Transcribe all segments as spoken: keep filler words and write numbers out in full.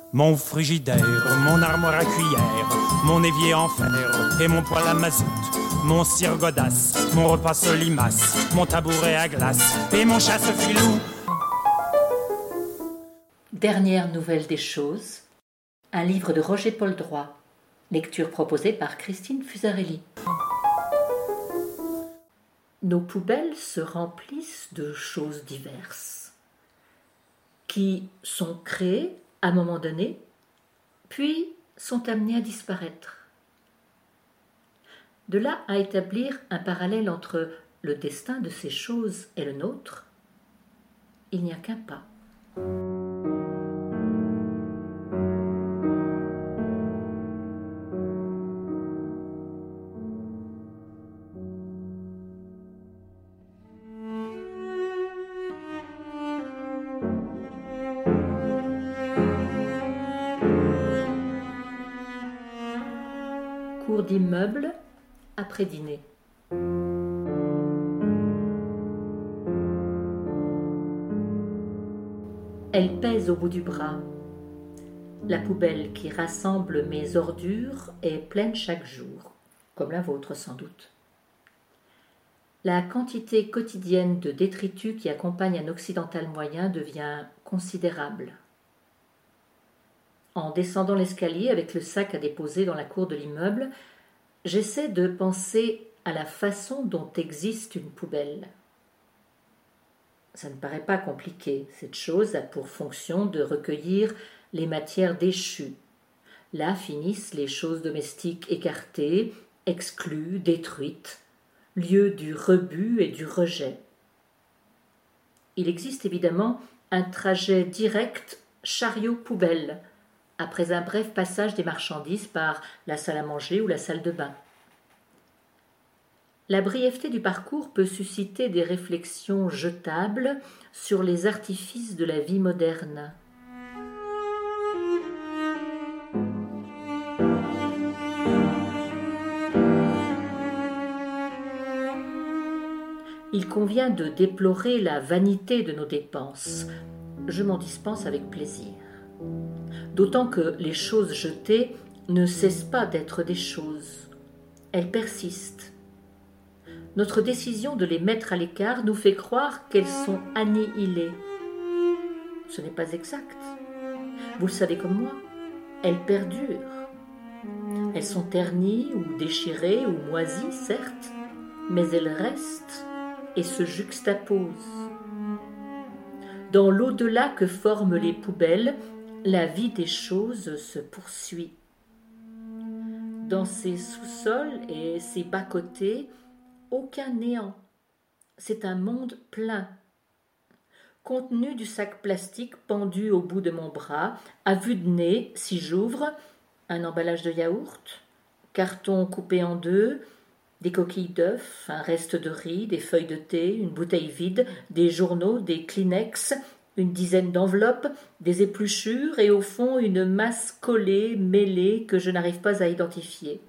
Mon frigidaire, mon armoire à cuillère, mon évier en fer et mon poêle à mazout, mon cire godasse, mon repas solimace, mon tabouret à glace et mon chasse-filou. Dernière nouvelle des choses, un livre de Roger Paul Droit, lecture proposée par Christine Fusarelli. Nos poubelles se remplissent de choses diverses, qui sont créées à un moment donné, puis sont amenées à disparaître. De là à établir un parallèle entre le destin de ces choses et le nôtre, il n'y a qu'un pas. Cours d'immeuble, après dîner. Elle pèse au bout du bras. La poubelle qui rassemble mes ordures est pleine chaque jour, comme la vôtre sans doute. La quantité quotidienne de détritus qui accompagne un occidental moyen devient considérable. En descendant l'escalier avec le sac à déposer dans la cour de l'immeuble, j'essaie de penser à la façon dont existe une poubelle. Ça ne paraît pas compliqué. Cette chose a pour fonction de recueillir les matières déchues. Là finissent les choses domestiques écartées, exclues, détruites, lieu du rebut et du rejet. Il existe évidemment un trajet direct chariot-poubelle, après un bref passage des marchandises par la salle à manger ou la salle de bain. La brièveté du parcours peut susciter des réflexions jetables sur les artifices de la vie moderne. Il convient de déplorer la vanité de nos dépenses. Je m'en dispense avec plaisir. D'autant que les choses jetées ne cessent pas d'être des choses. Elles persistent. Notre décision de les mettre à l'écart nous fait croire qu'elles sont annihilées. Ce n'est pas exact. Vous le savez comme moi, elles perdurent. Elles sont ternies ou déchirées ou moisies, certes, mais elles restent et se juxtaposent. Dans l'au-delà que forment les poubelles, la vie des choses se poursuit. Dans ces sous-sols et ces bas-côtés, aucun néant. C'est un monde plein. Contenu du sac plastique pendu au bout de mon bras, à vue de nez, si j'ouvre, un emballage de yaourt, carton coupé en deux, des coquilles d'œufs, un reste de riz, des feuilles de thé, une bouteille vide, des journaux, des Kleenex, une dizaine d'enveloppes, des épluchures et au fond une masse collée, mêlée que je n'arrive pas à identifier.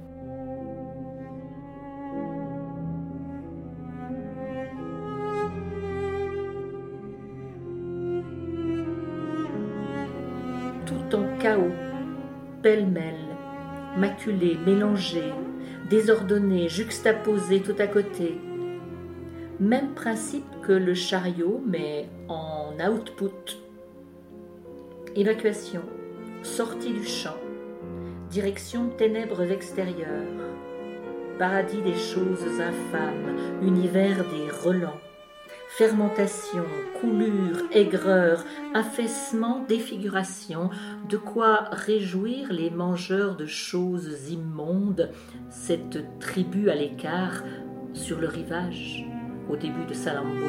Tout en chaos, pêle-mêle, maculé, mélangé, désordonné, juxtaposé tout à côté. Même principe que le chariot, mais en output. Évacuation, sortie du champ, direction ténèbres extérieures, paradis des choses infâmes, univers des relents, fermentation, coulure, aigreur, affaissement, défiguration, de quoi réjouir les mangeurs de choses immondes, cette tribu à l'écart sur le rivage, au début de Salammbô.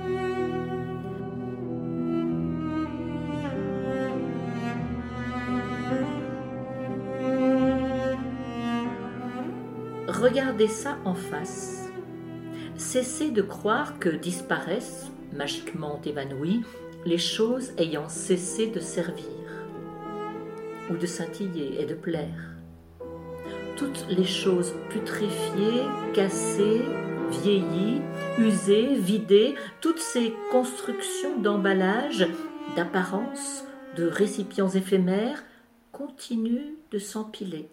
Regardez ça en face. Cessez de croire que disparaissent, magiquement évanouies, les choses ayant cessé de servir, ou de scintiller et de plaire. Toutes les choses putréfiées, cassées, vieillies, usées, vidées, toutes ces constructions d'emballage, d'apparence, de récipients éphémères continuent de s'empiler.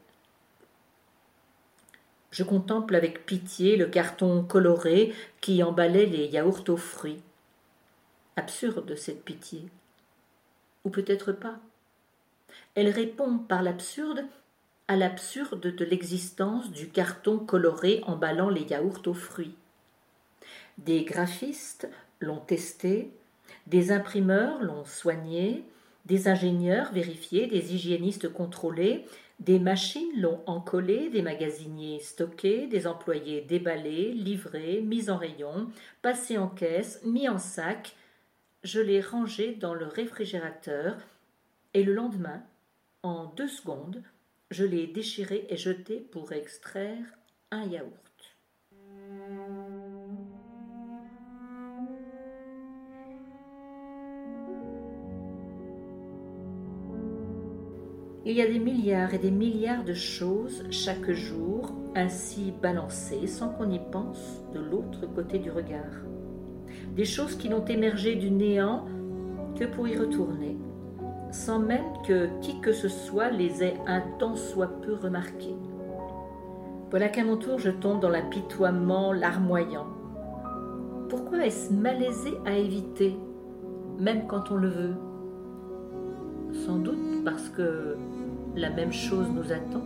Je contemple avec pitié le carton coloré qui emballait les yaourts aux fruits. Absurde cette pitié. Ou peut-être pas. Elle répond par l'absurde à l'absurde de l'existence du carton coloré emballant les yaourts aux fruits. Des graphistes l'ont testé, des imprimeurs l'ont soigné, des ingénieurs vérifiés, des hygiénistes contrôlés, des machines l'ont encollé, des magasiniers stocké, des employés déballés, livrés, mis en rayon, passés en caisse, mis en sac. Je l'ai rangé dans le réfrigérateur et le lendemain, en deux secondes, je l'ai déchiré et jeté pour extraire un yaourt. Il y a des milliards et des milliards de choses chaque jour, ainsi balancées, sans qu'on y pense, de l'autre côté du regard. Des choses qui n'ont émergé du néant que pour y retourner, sans même que qui que ce soit les ait un tant soit peu remarquées. Voilà qu'à mon tour je tombe dans l'apitoiement larmoyant. Pourquoi est-ce malaisé à éviter, même quand on le veut ? Sans doute parce que la même chose nous attend.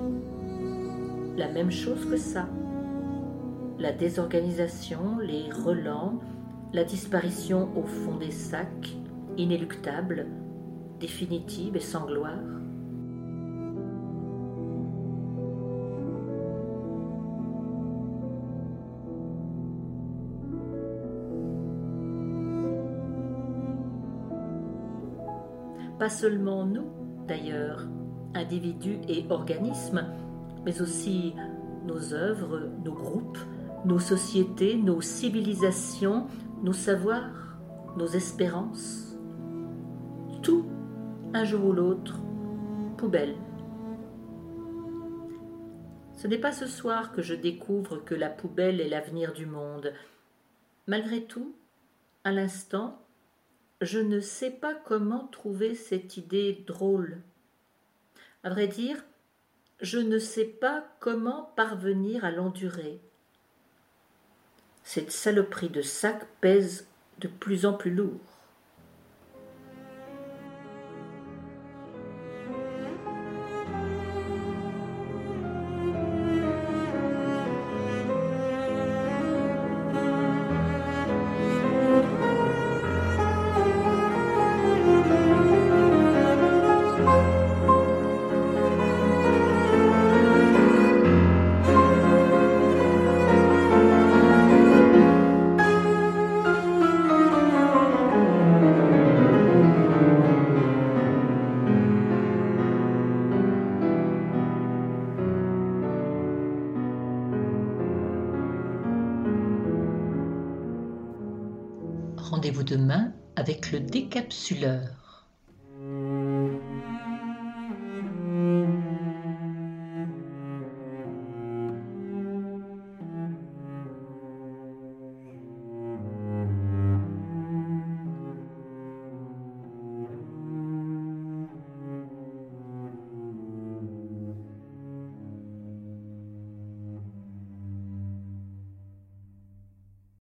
La même chose que ça. La désorganisation, les relents, la disparition au fond des sacs, inéluctable, définitive et sans gloire. Pas seulement nous, d'ailleurs, individus et organismes, mais aussi nos œuvres, nos groupes, nos sociétés, nos civilisations, nos savoirs, nos espérances. Tout, un jour ou l'autre, poubelle. Ce n'est pas ce soir que je découvre que la poubelle est l'avenir du monde. Malgré tout, à l'instant, je ne sais pas comment trouver cette idée drôle. À vrai dire, je ne sais pas comment parvenir à l'endurer. Cette saloperie de sac pèse de plus en plus lourd. Rendez-vous demain avec le décapsuleur.